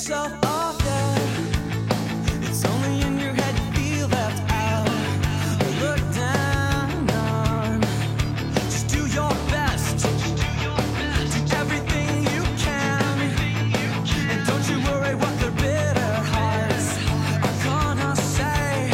yourself off, yeah. It's only in your head you feel left out or looked down on. Just do your best. Do everything you can. And don't you worry what their bitter hearts are gonna say.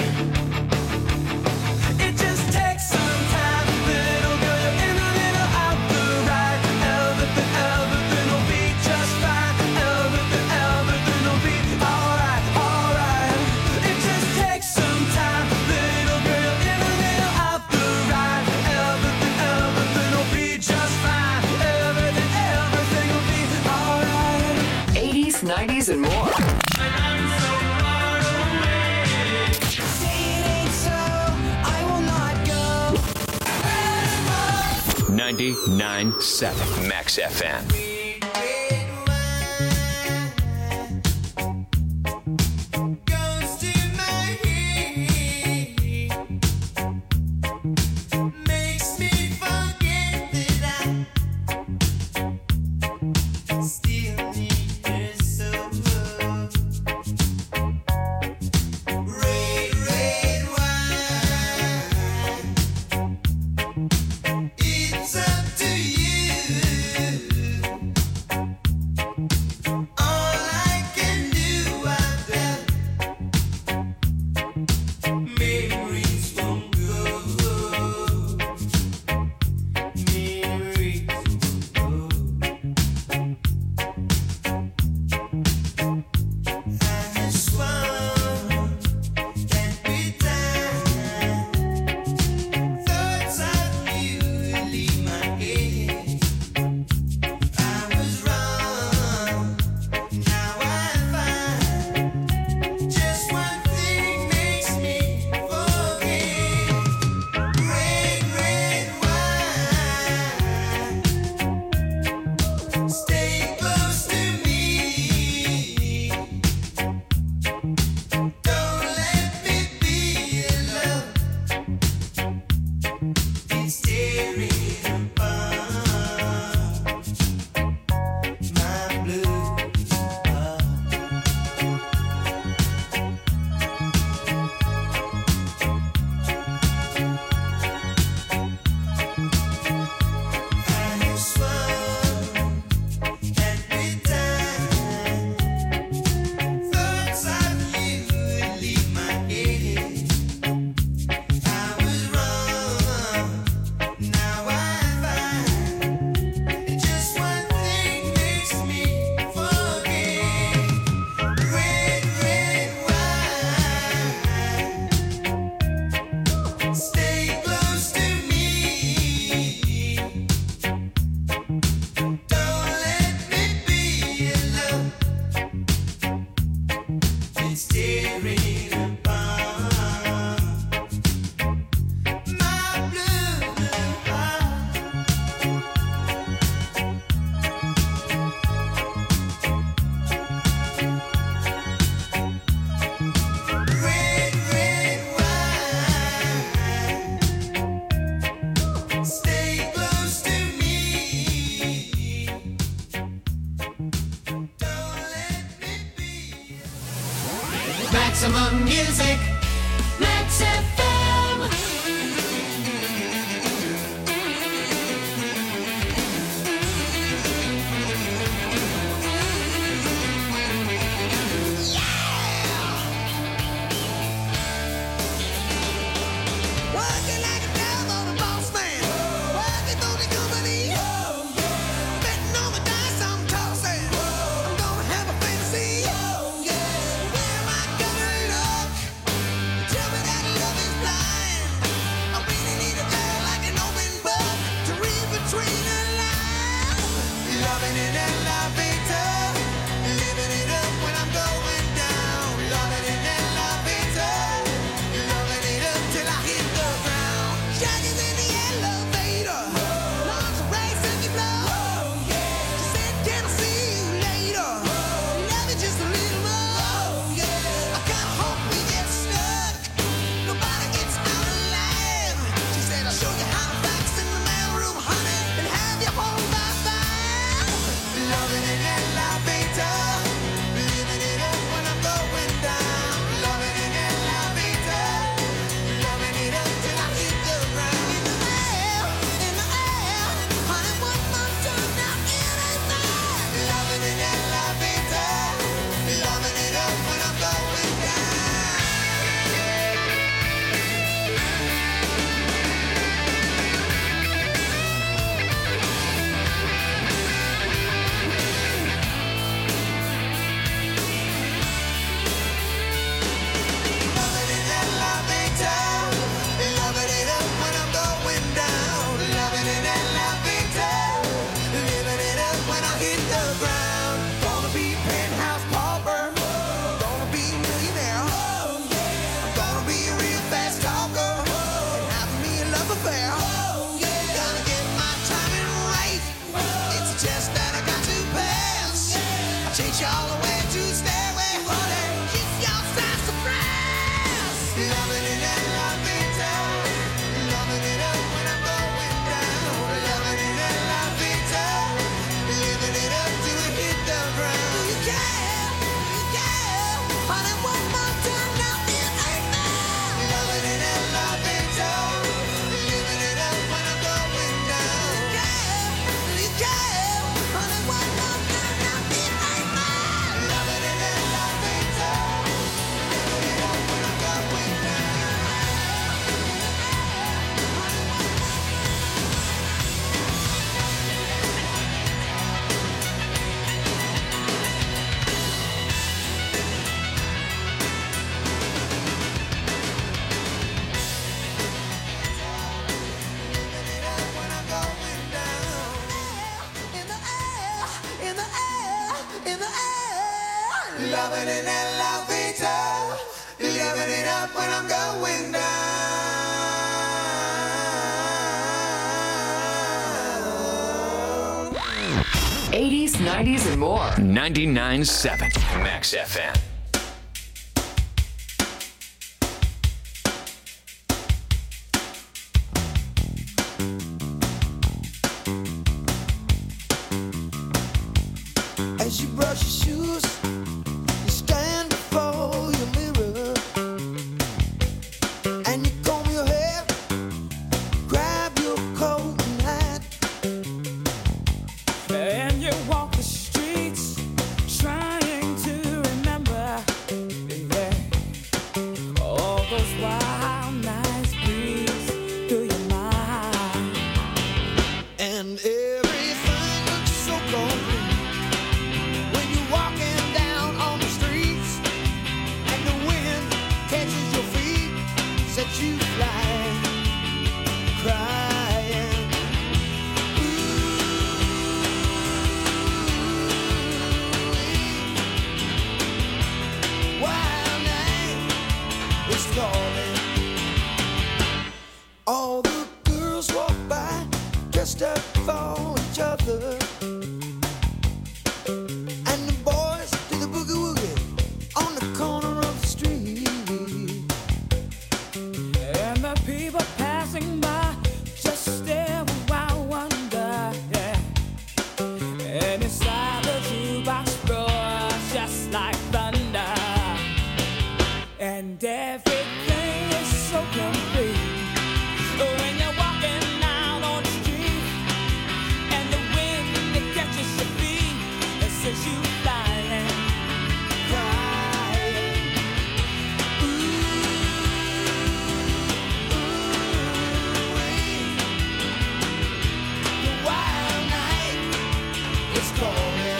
It just takes some time, little girl, you're in the middle of the ride. Everything will be just fine. Everything will be alright, alright. It just takes some time, little girl, you're in the middle of the ride. Everything will be just fine. Everything will be alright. 80s, 90s, and more. Say it ain't so, I will not go. 99.7 Max FM. Goes to my head, makes me forget that I still need her so. Red, red wine, it's up to you. All I can do, I've done. Memories won't go. Memories won't go. I swung every time. Thoughts of you leave my head. I was wrong. Now I find just one thing makes me forget. Red, red wine, stay close to me. Don't let me be alone. It's tearing apart my blue heart. I swung every time. Thoughts of you leave my head. I was wrong. Now I find just one thing makes me forget. Red, red wine, stay close to me. Don't let me be alone. It's tearing apart my blue heart. Red, red wine, stay close to me. Don't let me be. Maximum music. Max FM. Working like a devil, a boss man. Working for the company. Betting on the dice I'm tossing. I'm gonna have a fantasy. Where am I gonna look? up when I'm going down. 80s, 90s, and more. 99.7 Max FM. As you brush your shoes, you stand before your mirror, and you comb your hair, grab your coat and hat, and you walk the streets trying to remember, yeah, all those wild nights breeze through your mind, and everything looks so complete. When you're walking down on the streets and the wind catches your feet, sets you flying, crying. Ooh, wild night is calling. All the girls walk by dressed up for each other. And the boys do the boogie woogie on the corner of the street. and the people passing by just stare with wild wonder, yeah. And inside the jukebox roars just like thunder, and everything is so complete when you're walking out on the street, and the wind that catches your feet and sends you flying, Crying. The wild night is calling.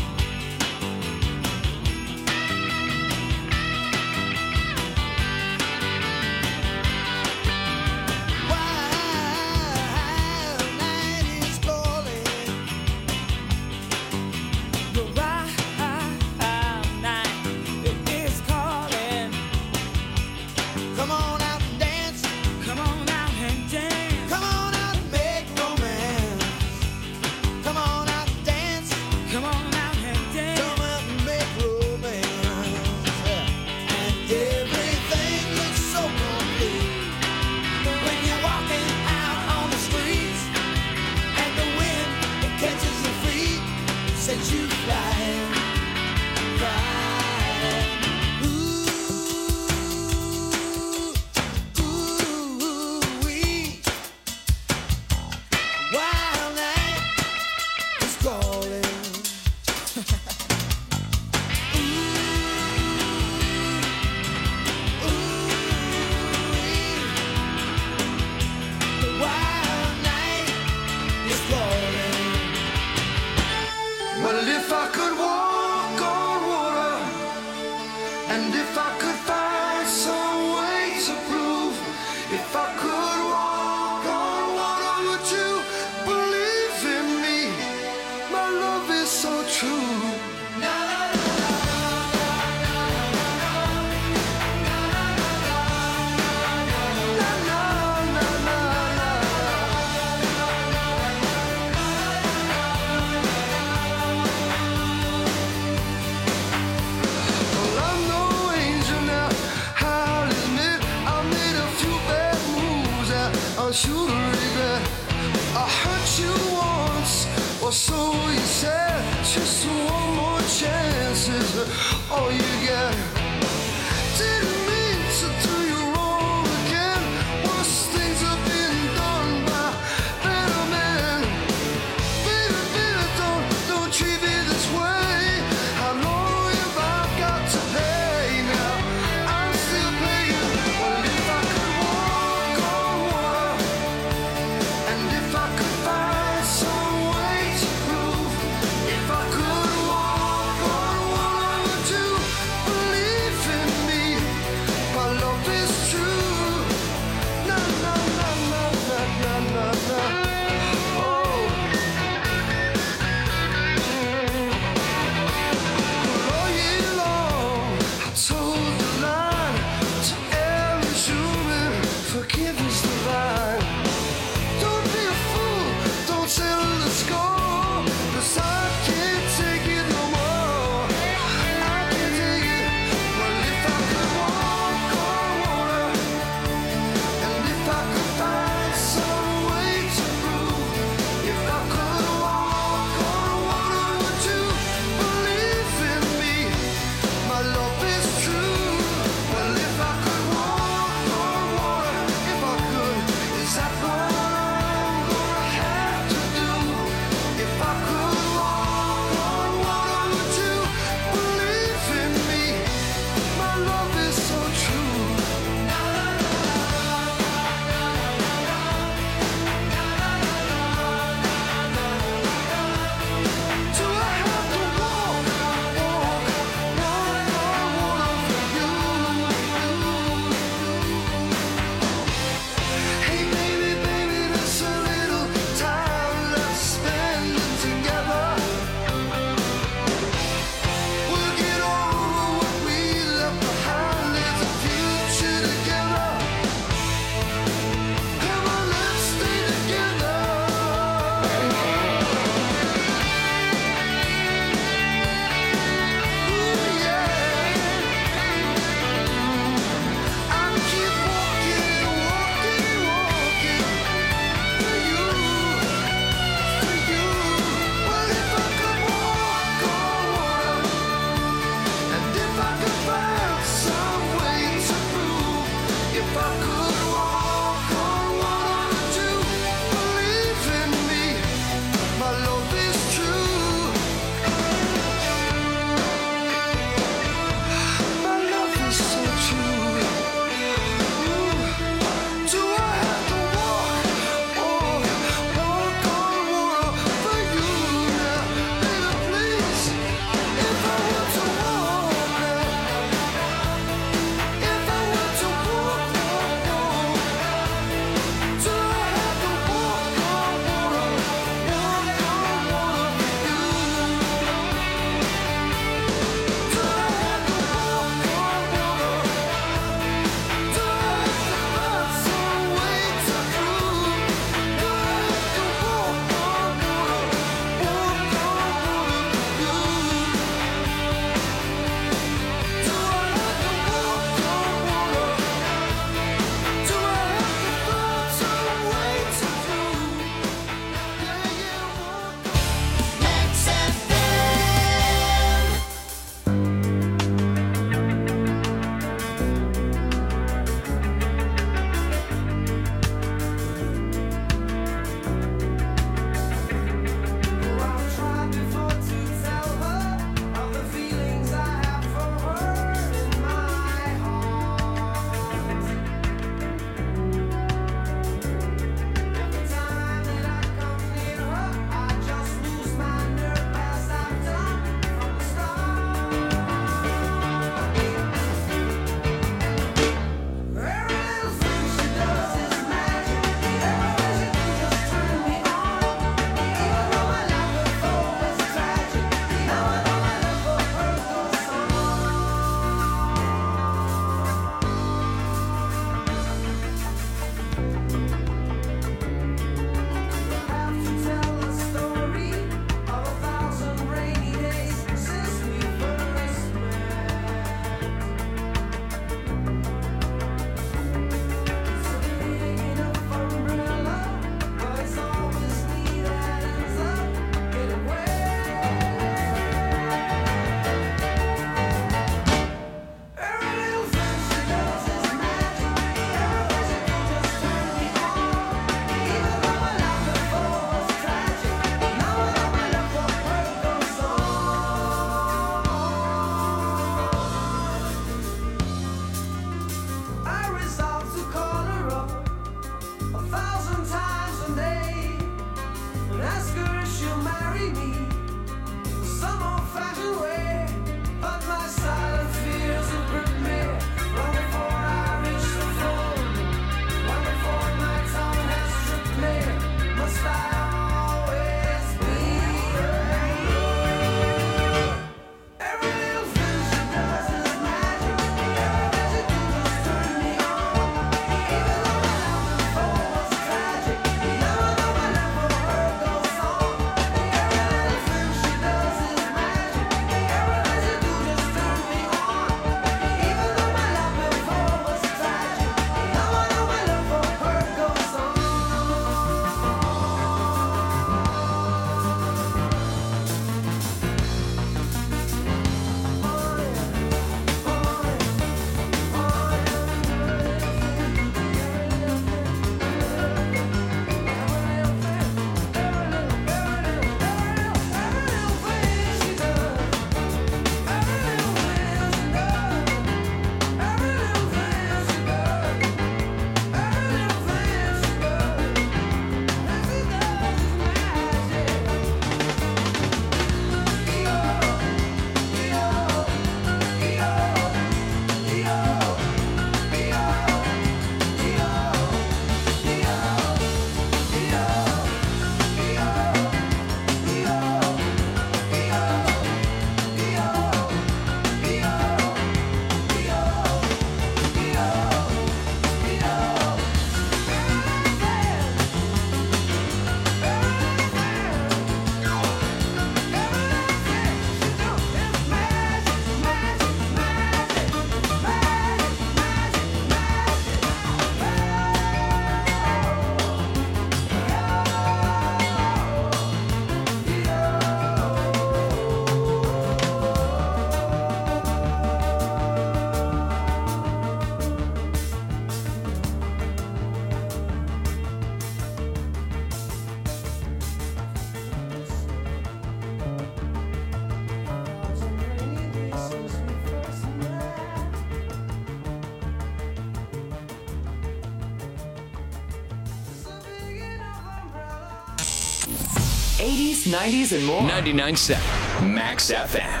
80s, 90s, and more. 99.7 Max FM.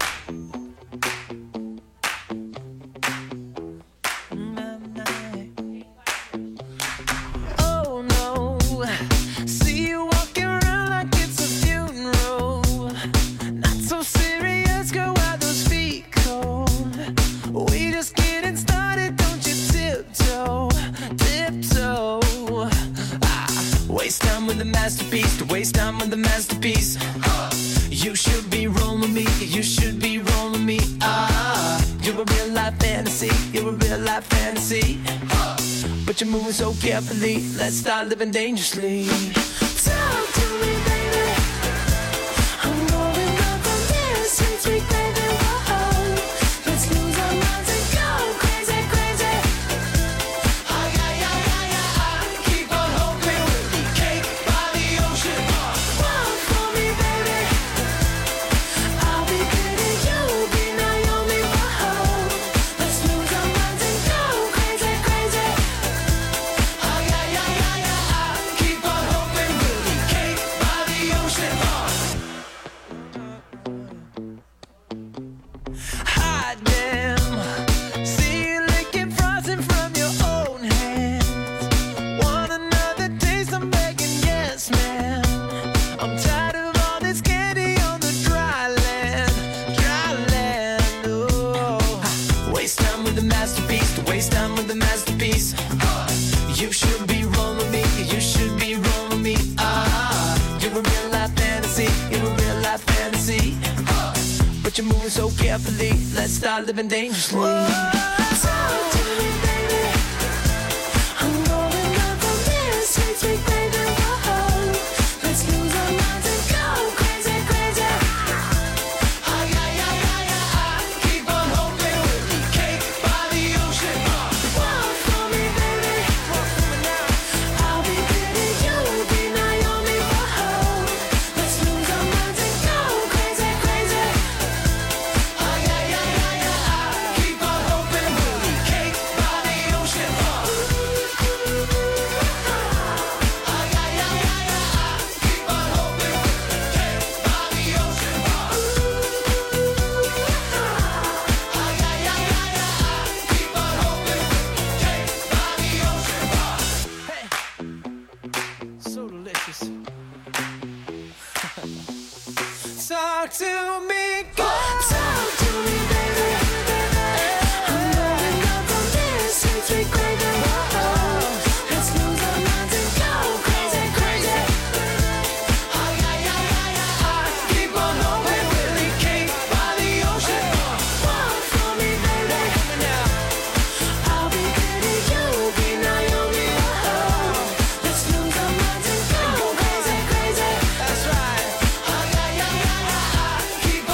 Oh no, see you walking around like it's a funeral. Not so serious, girl, why those feet cold? We just getting started, don't you tiptoe, tiptoe. Waste time with the masterpiece, to waste time with the masterpiece. You should be rolling me, you should be rolling me. You're a real life fantasy, you're a real life fantasy. But you're moving so carefully, let's start living dangerously. Talk to me, baby. I'm going up on this sweet, sweet baby. Whoa. Let's lose our minds and go crazy, crazy. Ay, ay, ay, ay, ay. Keep on hoping we'll be cake by the ocean. Walk for me, baby. I'll be pretty, you'll be Naomi. Whoa. Let's lose our minds and go crazy, crazy. Ay, ay, ay, ay, ay. Keep on hoping we'll be cake by the ocean. Hot damn, see you licking frosting from your own hands. Want another taste? I'm begging, yes, man. I'm tired of all this candy on the dry land, dry land. Oh, waste time with the masterpiece, to waste time with the masterpiece. You should be rolling me, you should be rolling me. You're a real life fantasy, you're a real life fantasy. But you're moving so carefully, let's start living dangerously. Talk to me, baby. I'm going up on this sweet, sweet baby. Whoa. Let's lose our minds and go crazy, crazy. Ay, ay, ay, ay, ay. Keep on hoping we'll be cake by the ocean. Walk for me, baby. Walk for me now. I'll be pretty, you'll be Naomi. Whoa. Let's lose our minds and go crazy, crazy. Ay, ay, ay, ay, ay. Keep on hoping we'll be cake by the ocean. Ay, ay, ay, ay, ay. Keep on hoping we'll be cake by the ocean. Ay, ay, ay, ay, ay. Keep on hoping we'll be cake by the ocean. Hey, so delicious. Talk to me, girl. Talk to me, baby. I'm going up on this sweet, sweet baby. Whoa. Let's lose our minds and go crazy, crazy. Ay, ay, ay, ay, ay. Keep on hoping we'll be cake by the ocean. Walk for me, baby. I'll be pretty, you'll be Naomi. Whoa. Let's lose our minds and go crazy, crazy. That's right. Ay, ay, ay, ay, ay. Keep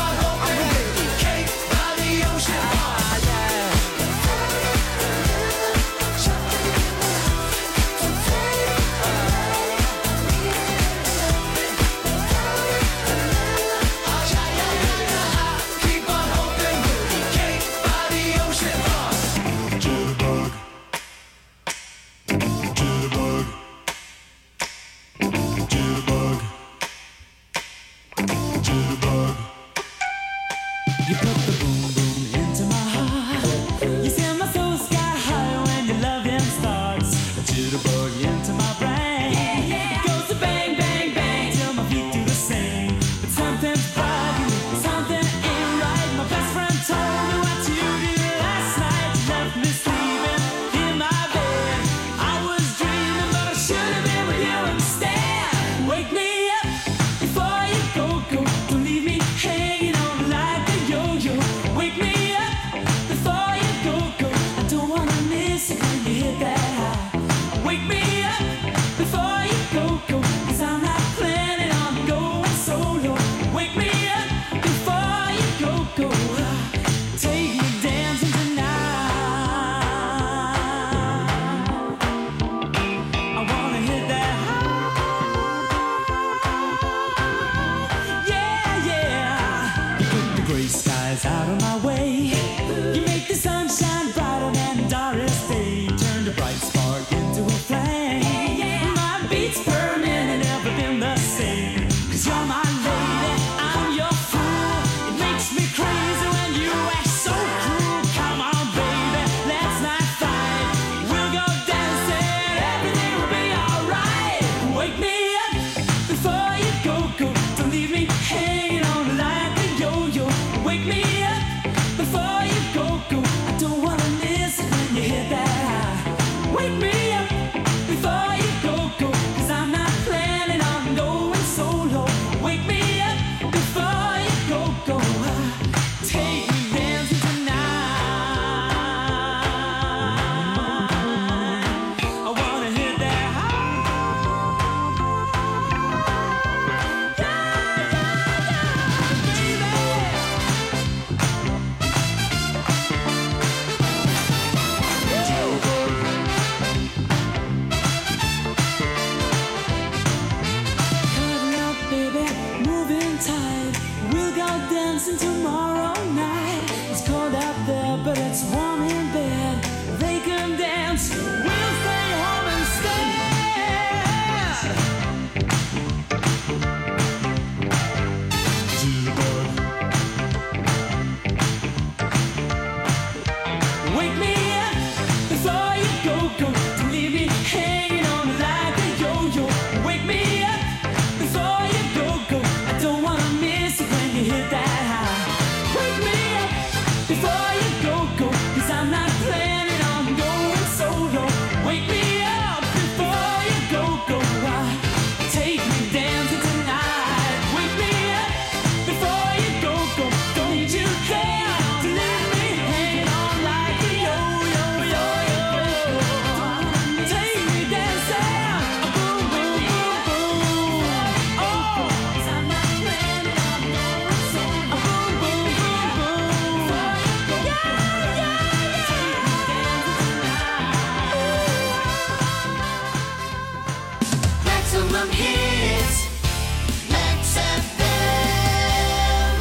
go-go. Don't leave me hanging on like a yo-yo. Wake me up before you go-go. I don't wanna miss it when you hit that high. Wake me up before you go-go, 'cause I'm not planning on going solo. Wake me up before you go-go. Take me dancing tonight. Wake me up before you go-go. Don't you dare to leave me hanging on like a yo-yo, yo-yo. Take me dancing, boom, boom, boom, boom. Oh, 'cause I'm not planning on going solo. Boom, boom, boom, boom. Yeah, yeah, yeah. Take me dancing tonight. Maximum hits, Max FM.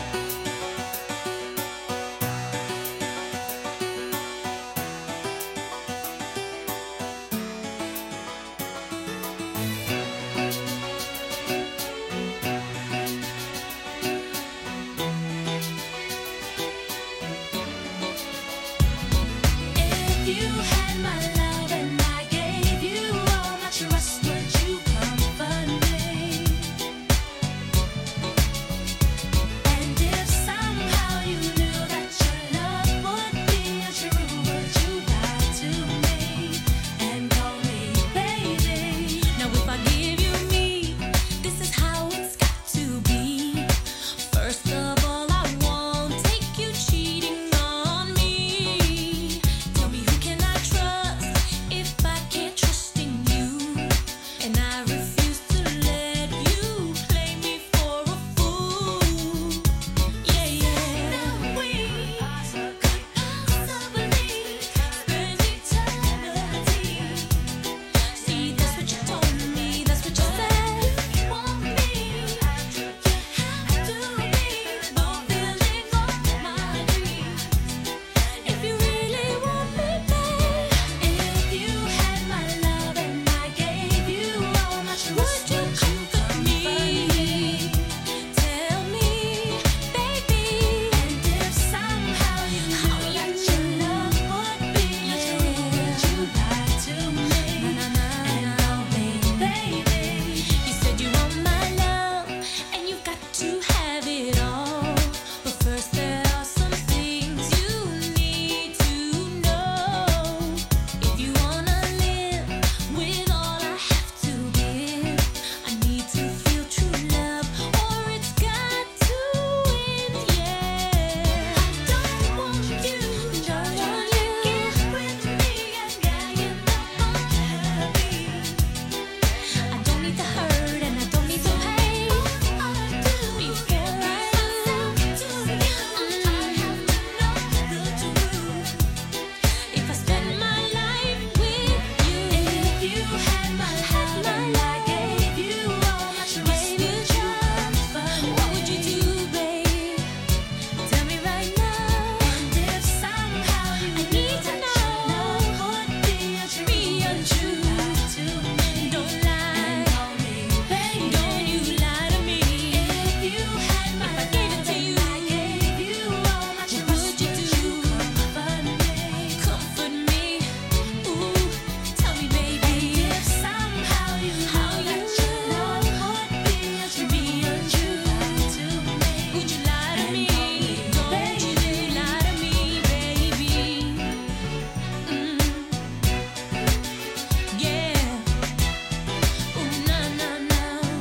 If you had my love and I gave you all my trust, would you comfort me? And if somehow you knew that your love would be untrue, would you lie to me and call me baby? Now if I give you me, this is how it's got to be. First of all, I won't take you cheating on me. Tell me, who can I trust if I can't trust in you? And I refuse to let you play me for a fool. Yeah, yeah. Now we could possibly spend eternity. See, that's what you told me, that's what you said. You want me, you have to be fulfilling all my dreams. If you really want me back, if you had my love and I gave you all my trust, would you comfort me? Tell me, baby. And if somehow you knew that your love would be untrue, would you lie to me and call me baby? You said you want my love and you've got to have it all. But first there are some things you need to know. If you wanna live with all I have to give, I need to feel true love or it's got to end, yeah. I don't want you to get with me and get unhappy. I don't need the hurt and I don't need the pain. All I do before I myself to you, I have to know the truth. If I spend my life with you, if you had my love and I gave you all my trust, would you comfort me? What would you do, babe? Tell me right now. And if somehow you need to know would be untrue to me, don't lie, baby. Don't you lie to me. If you had my love and I gave you all my trust, would you do? Comfort me, ooh, tell me, baby. If somehow you know that your love would be untrue to me, would you lie to me? Don't you lie to me, baby. Yeah. Ooh, no, no, no.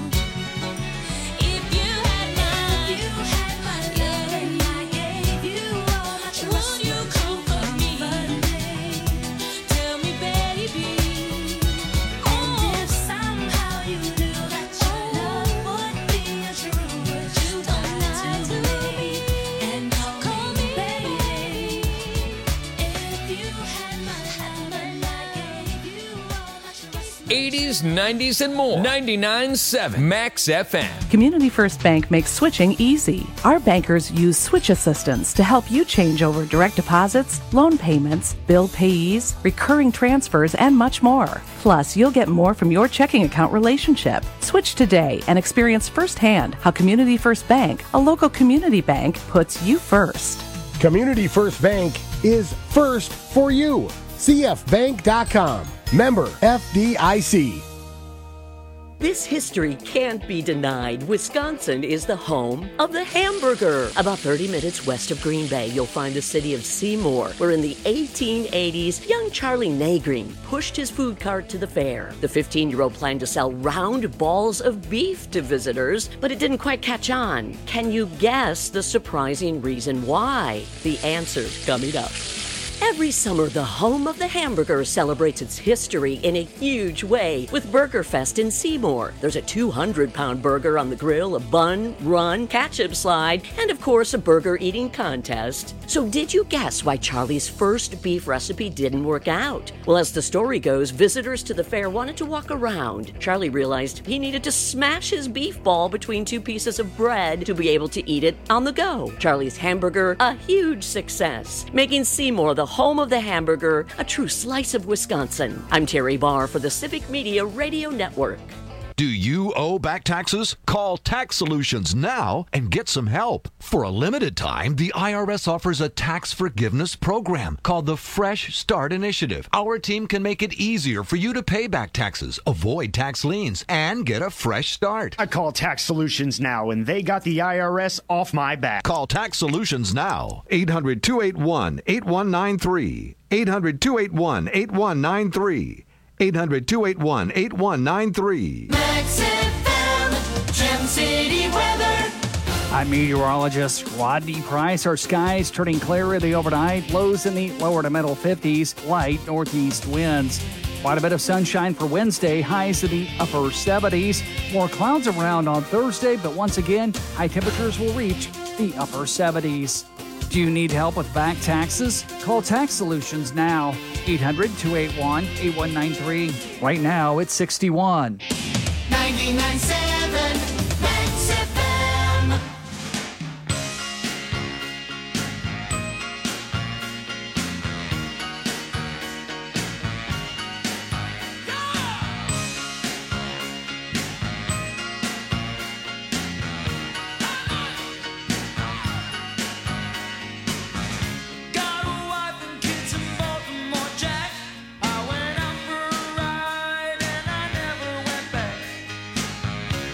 If you had my love and I gave you all my trust, would you comfort me? Tell me, baby. And if somehow you knew that your love would be untrue, would you lie to me and call me baby? If you had my love and I gave you all my trust, 80s, 90s, and more. 99.7 Max FM. Community First Bank makes switching easy. Our bankers use switch assistants to help you change over direct deposits, loan payments, bill payees, recurring transfers, and much more. Plus, you'll get more from your checking account relationship. Switch today and experience firsthand how Community First Bank, a local community bank, puts you first. Community First Bank is first for you. cfbank.com. Member FDIC. This history can't be denied. Wisconsin is the home of the hamburger. About 30 minutes west of Green Bay, you'll find the city of Seymour, where in the 1880s, young Charlie Nagreen pushed his food cart to the fair. The 15-year-old planned to sell round balls of beef to visitors, but it didn't quite catch on. Can you guess the surprising reason why? The answer's coming up. Every summer, the home of the hamburger celebrates its history in a huge way with Burgerfest in Seymour. There's a 200-pound burger on the grill, a bun, run, ketchup slide, and of course a burger eating contest. So did you guess why Charlie's first beef recipe didn't work out? Well, as the story goes, visitors to the fair wanted to walk around. Charlie realized he needed to smash his beef ball between two pieces of bread to be able to eat it on the go. Charlie's hamburger, a huge success, making Seymour the home of the hamburger, a true slice of Wisconsin. I'm Terry Barr for the Civic Media Radio Network. Do you owe back taxes? Call Tax Solutions now and get some help. For a limited time, the IRS offers a tax forgiveness program called the Fresh Start Initiative. Our team can make it easier for you to pay back taxes, avoid tax liens, and get a fresh start. I call Tax Solutions now, and they got the IRS off my back. Call Tax Solutions now. 800-281-8193. 800-281-8193. 800-281-8193. Max FM, Gem City weather. I'm meteorologist Rodney Price. Our skies turning clear in the overnight. Lows in the lower to middle 50s. Light northeast winds. Quite a bit of sunshine for Wednesday. Highs in the upper 70s. More clouds around on Thursday, but once again, high temperatures will reach the upper 70s. Do you need help with back taxes? Call Tax Solutions now. 800-281-8193. Right now, it's 61. 99.7 Max FM. Got a wife and kids in Baltimore, Jack. I went out for a ride and I never went back.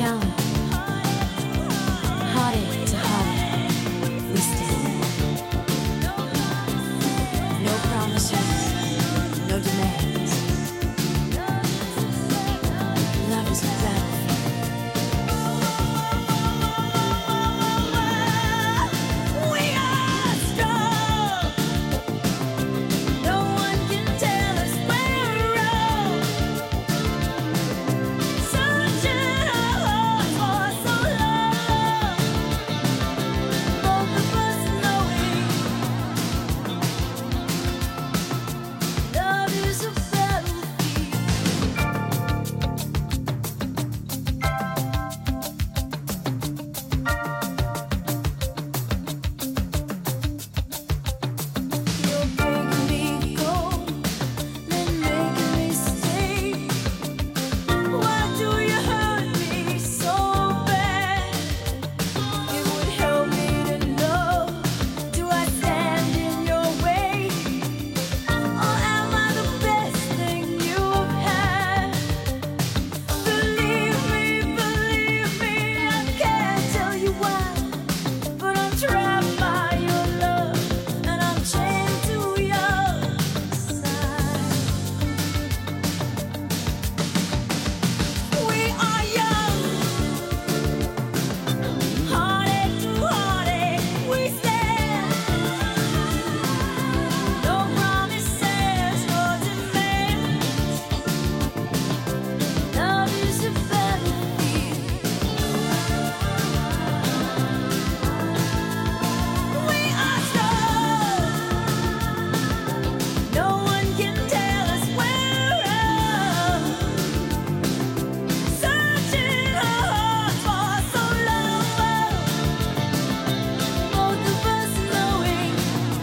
young, heartache to heartache, we stand. No promises, no demands. Love is a battlefield. We are strong. No one can tell us we're wrong. Searching our hearts for so long. Both of us knowing love is a battlefield. You're making me go, then making me stay. Why do you hurt me so bad? It would help me to know. Do I stand in your way, or am I the best thing you've had? Believe me, I can't tell you why, but I'm trapped by your love, and I'm chained to your side. We are young, heartache to heartache, we stand. No promises, no demands. Love is a battlefield. We are strong. No one can tell us we're wrong. Searching our hearts for so long. Both of us knowing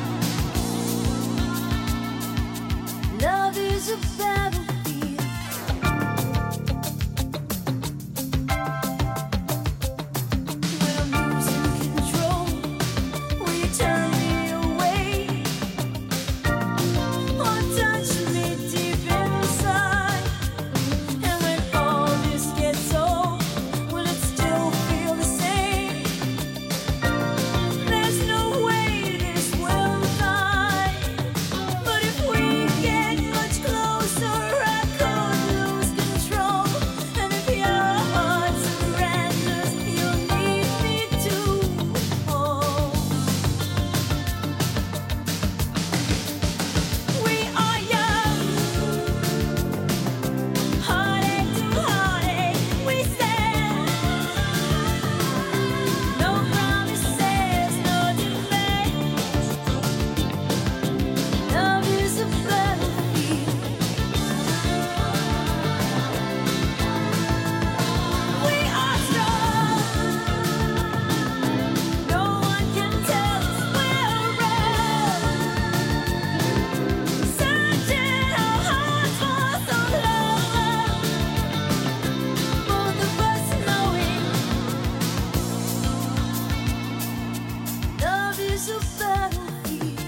love is a battlefield. When I'm losing control, will you turn me away, or touch me deep inside? And when all this gets old, will it still feel the same? There's no way this will die, but if we get much closer, I could lose control. And if your heart surrenders, you'll need me to hold. We are young, heartache to heartache, we stand. No promises, no demands. Love is a battlefield. We are strong. No one can tell us we're wrong. Searching our hearts for so long. Both of us knowing love is a battlefield.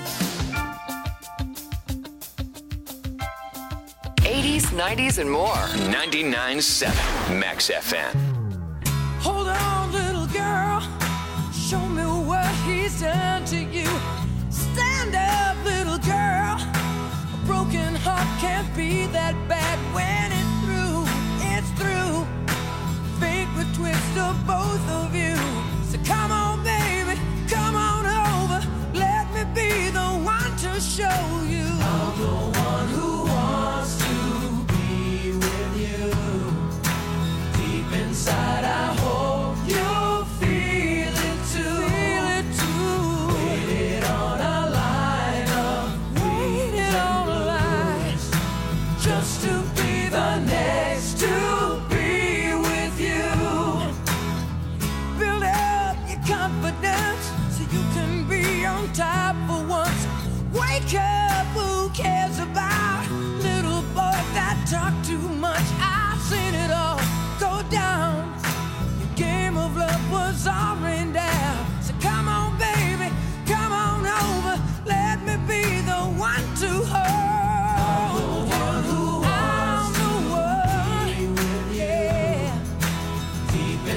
80s, 90s, and more. 99.7 Max FM. Hold on, little girl. Show me what he's done to you. Stand up, little girl. A broken heart can't be that bad when it's through. It's through. Fate would twist of both of you. So come on, baby. Come on over. Let me be the one to show you. I'm the one who wants to be with you. Deep inside, I hope you feel it too. Feel it too. Waited on a line of waited on a line just to be the next to be with you. Build up your confidence so you can be on top for once. Wake up, who cares about little boy that talk too much? I've seen it all go down. Your game of love was all rained down. So come on, baby, come on over. Let me be the one to hold. I'm the one, yeah. Deep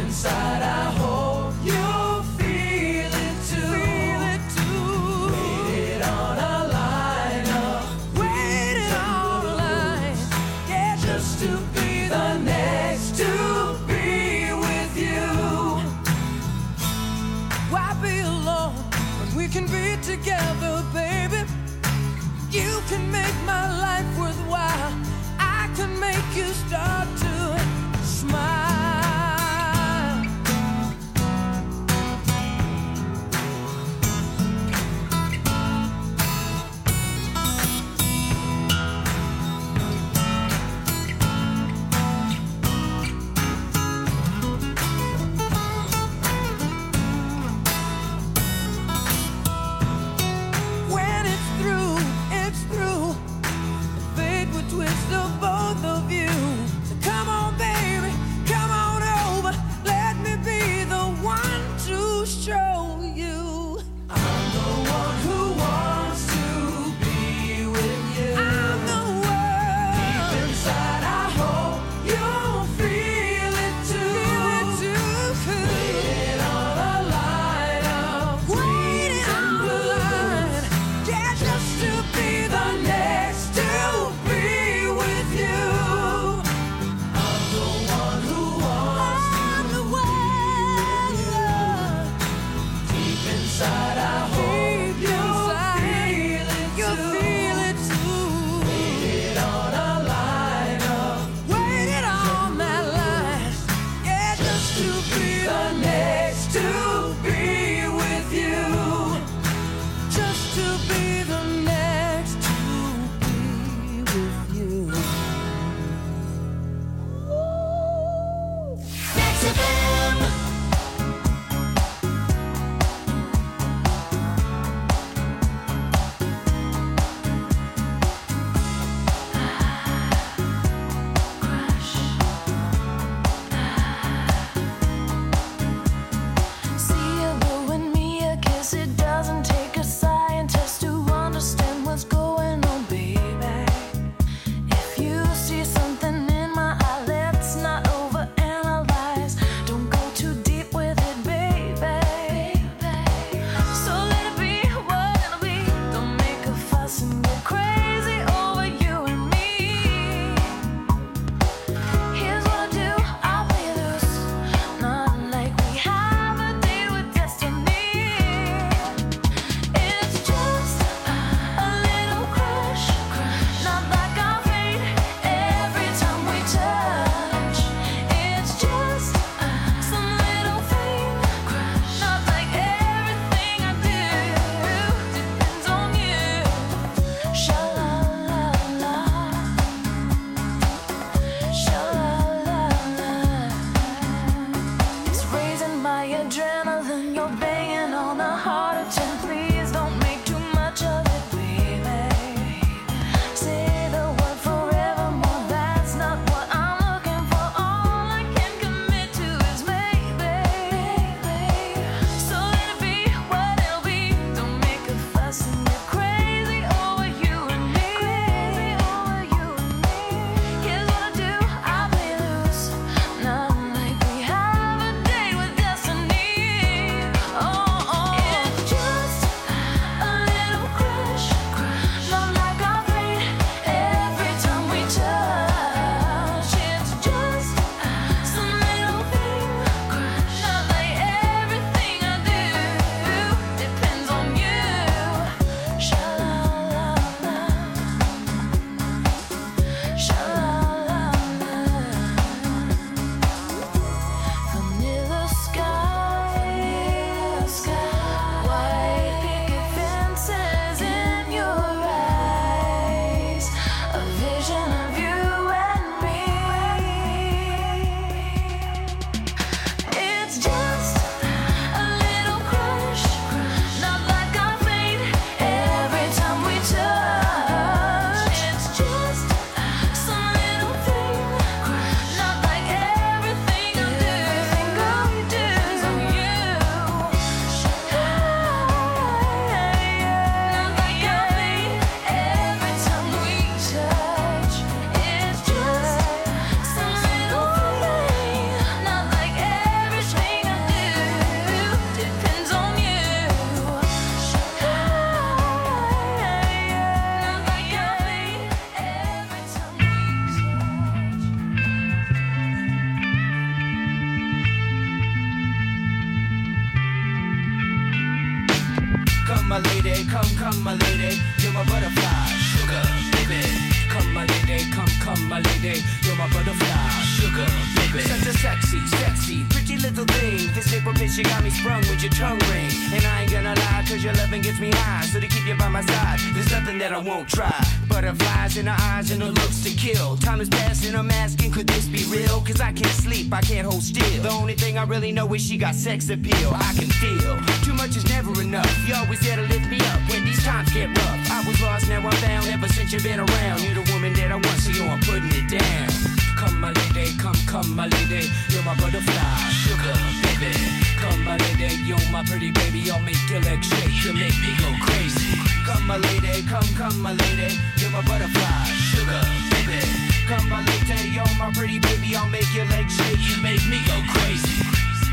come, my lady, you're my butterfly, sugar, baby. Come, my lady, come, my lady, you're my butterfly, sugar, baby. Such a sexy, pretty little thing. This April bitch, you got me sprung with your tongue ring. And I ain't gonna lie, cause your loving gets me high. So to keep you by my side, there's nothing that I won't try. Butterflies in her eyes and her looks to kill. Time is passing, I'm asking, could this be real? Cause I can't sleep, I can't hold still. The only thing I really know is she got sex appeal. I can feel, too much is never enough. You always there to lift me up when these times get rough. I was lost, now I'm found, ever since you've been around. You're the woman that I want, so yo, I'm putting it down. Come, my lady, come, my lady, you're my butterfly, sugar, baby. Come, my lady, you're my pretty baby, I'll make your legs shake, you make me go crazy. Come, my lady, come, my lady, you're my butterfly, sugar, baby. Come, my lady, you're my pretty baby, I'll make your legs shake, you make me go crazy.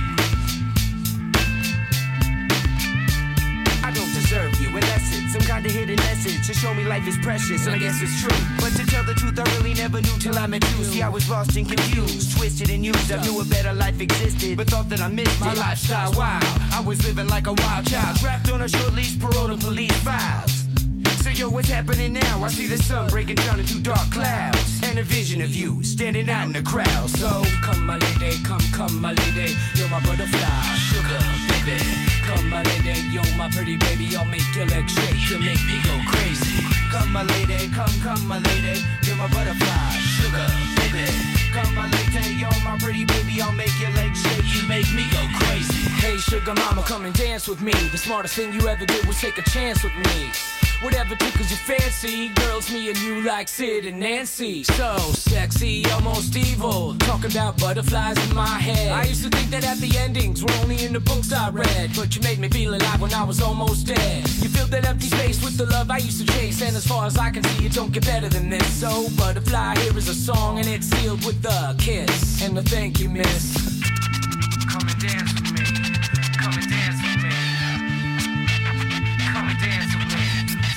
I don't deserve you, unless it's some kind of hidden message to show me life is precious, and I guess it's true. But to tell the truth, I really never knew till I met you. See, I was lost and confused, twisted and used. I knew a better life existed, but thought that I missed my lifestyle wild. I was living like a wild child, trapped on a short leash, paroled to police files. So yo, what's happening now? I see the sun breaking down into dark clouds, and a vision of you standing out in the crowd. So come, my lady, come, my lady, you're my butterfly, sugar, baby. Come, my lady, you're my pretty baby, I'll make your legs shake, you make me go crazy. Come, my lady, come, my lady, you're my butterfly, sugar, baby. Come, my lady, you're my pretty baby, I'll make your legs shake, you make me go crazy. Hey, sugar mama, come and dance with me. The smartest thing you ever did was take a chance with me. Whatever tickles your fancy, girls, me and you like Sid and Nancy. So sexy, almost evil, talking about butterflies in my head. I used to think that happy endings were only in the books I read, but you made me feel alive when I was almost dead. You filled that empty space with the love I used to chase, and as far as I can see, it don't get better than this. So butterfly, here is a song, and it's sealed with a kiss and a thank you, miss. Come and dance with me, come and dance with me, come and dance with me.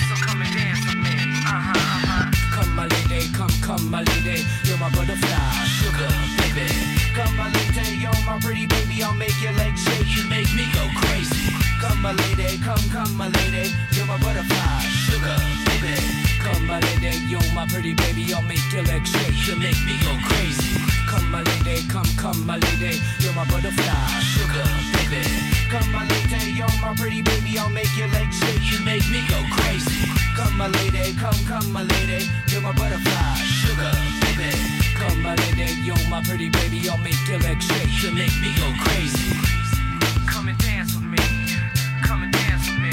Come, my lady, come, my lady, you're my butterfly, sugar, baby. Come, my lady, you're my pretty baby, I'll make your legs shake, you make me go crazy. Come, my lady, come, my lady, you're my butterfly, sugar, baby. Come, my lady, you're my pretty baby, I'll make your legs shake, you make me go crazy. Come, my lady, come, my lady, you're my butterfly, sugar, baby. Come, my lady, you're my pretty baby, I'll make your legs shake, you make me go crazy. Come, my lady, come, my lady, you're my butterfly, sugar, baby. Come, my lady, you're my pretty baby, I'll make your legs shake, you make me go crazy. Come and dance with me, come and dance with me,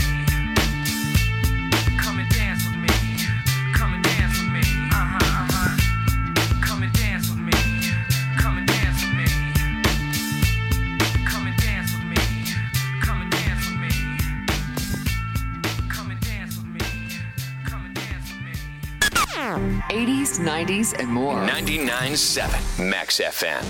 come and dance with me, come and dance with me, come and dance with me, come and dance with me, come and dance with me, come and dance with me, come and dance with me, come and dance with me. 80s, 90s, and more. 99.7 Max FM.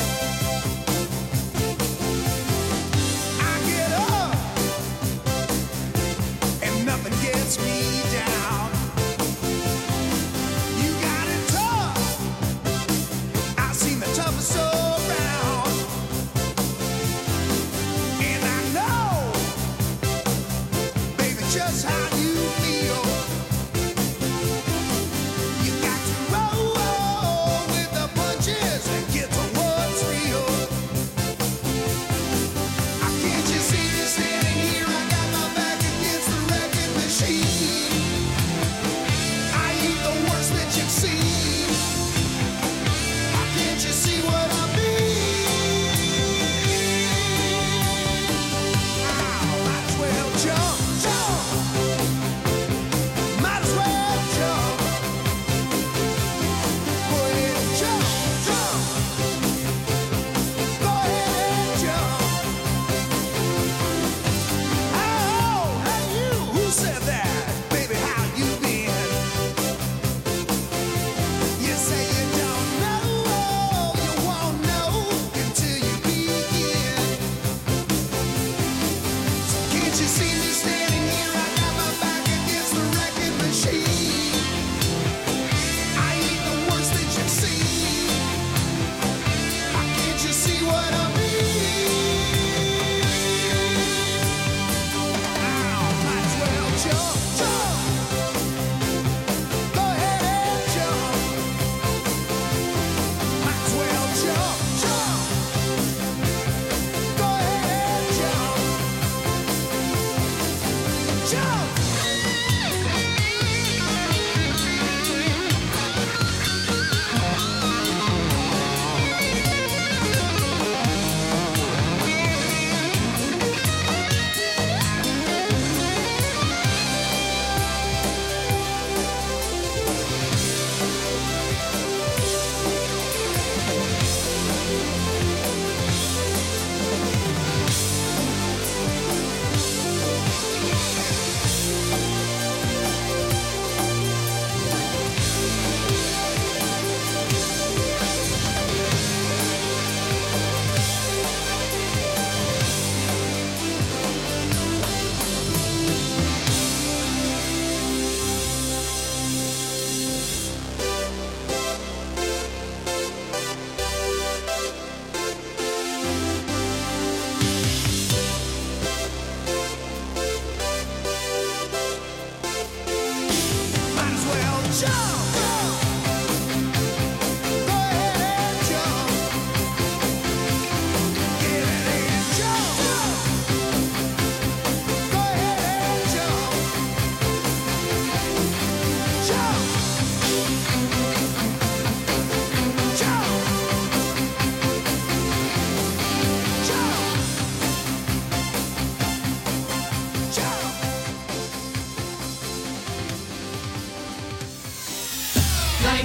I get up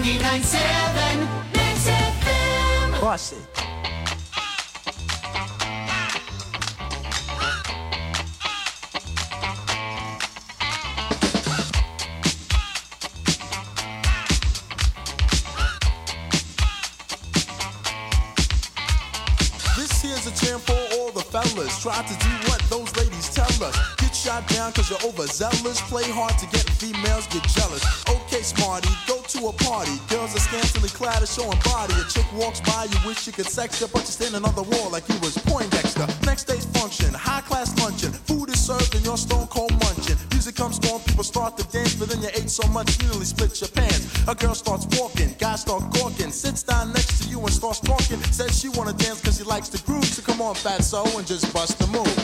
99.7 Mix FM. Bust it. This here's a jam for all the fellas. Try to do what those ladies tell us. Get shot down cause you're overzealous. Play hard to get females, get jealous. Okay, smarty, go to a party. Girls are scantily clad and showing body. A chick walks by, you wish you could sex her, but you're standing on the wall like you was Poindexter. Next day's function, high class luncheon. Food is served and you're stone cold munching. Music comes on, people start to dance, but then you ate so much you nearly split your pants. A girl starts walking, guys start gawking, sits down next to you and starts talking. Says she wanna dance cause she likes the groove, so come on fatso and just bust the move.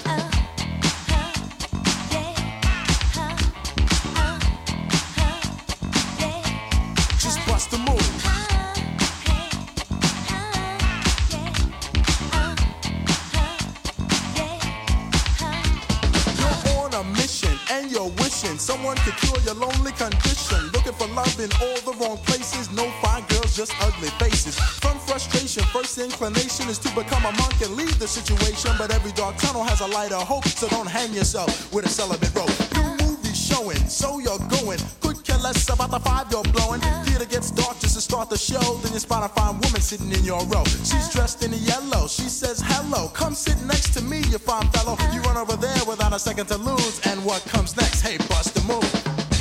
Just bust the move. You're on a mission and you're wishing someone could cure your lonely condition. Looking for love in all the wrong places. No fine girls, just ugly faces. From frustration, first inclination is to become a monk and leave the situation. But every dark tunnel has a light of hope, so don't hang yourself with a celibate rope. New movie showing, so you're going. Could care less about the vibe you're blowing. Theater gets dark just to start the show. Then you spot a fine woman sitting in your row. She's dressed in yellow. She says hello. Come sit next to me, you fine fellow. You run over there without a second to lose. And what comes next? Hey, bust the move.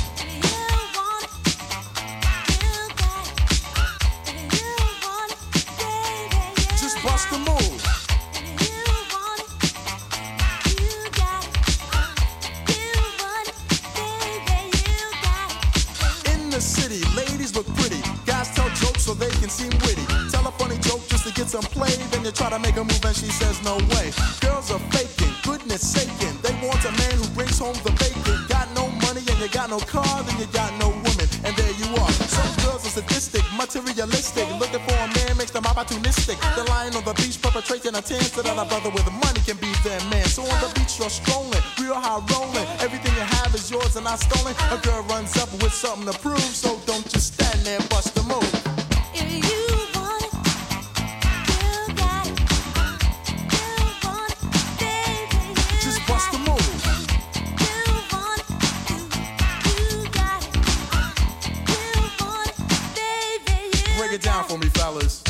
Just bust the move. In the city, ladies look pretty. Guys tell jokes so they can seem witty. Tell a funny joke just to get some play. Then you try to make a move and she says no way. Girls are faking, goodness saking. They want a man who brings home the bacon. Got no money and you got no car, then you got no woman. And there you are. Some girls are sadistic, materialistic. Looking for a man makes them opportunistic. They're lying on the beach perpetrating a tan so that a brother with money can be their man. So on the beach you're strolling, real high rolling. Everything you have is yours and not stolen. A girl runs up with something to prove, so don't just stand there and bust the move. Just bust the move. Break it down for me, fellas.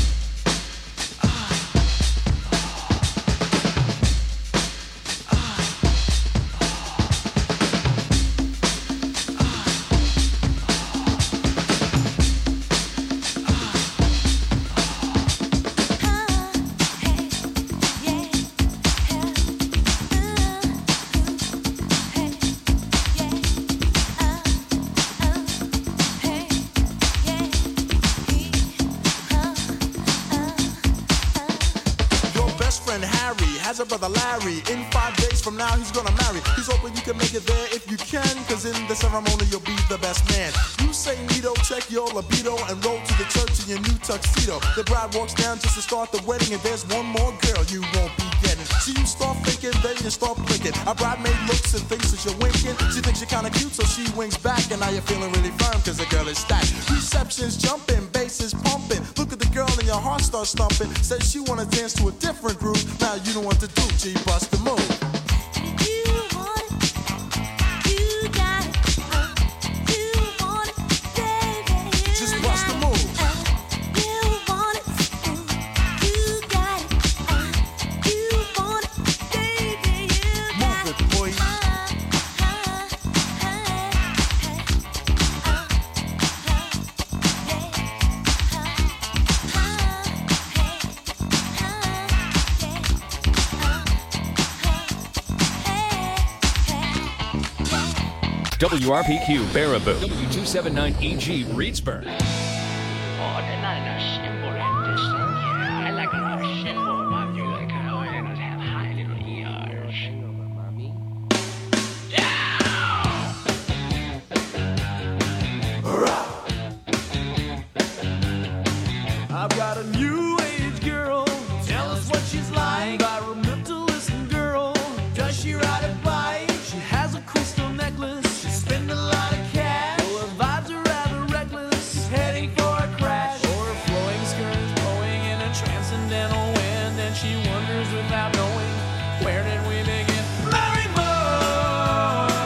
Has a brother Larry. In 5 days from now he's gonna marry. He's hoping you can make it there if you can, cause in the ceremony you'll be the best man. You say neato, check your libido, and roll to the church in your new tuxedo. The bride walks down just to start the wedding, and there's one more girl you won't be getting. So you start thinking, then you start blinking. A bridesmaid looks and thinks that you're winking. She thinks you're kinda cute, so she winks back, and now you're feeling really firm cause the girl is stacked. Reception's jumping, bass is pumping. Look at the girl and your heart starts thumping. Says she wanna dance to a different groove. Now you know what to do, G, bust the move. Just bust the move. Move it, boy. WRPQ Baraboo, W279EG Reedsburg. I've got a new age girl. Tell us what she's like. Environmentalist girl. Does she ride a bike? She has a crystal necklace. She spends a lot of cash. Well, her vibes are rather reckless. She's heading for a crash. wind, and she wonders without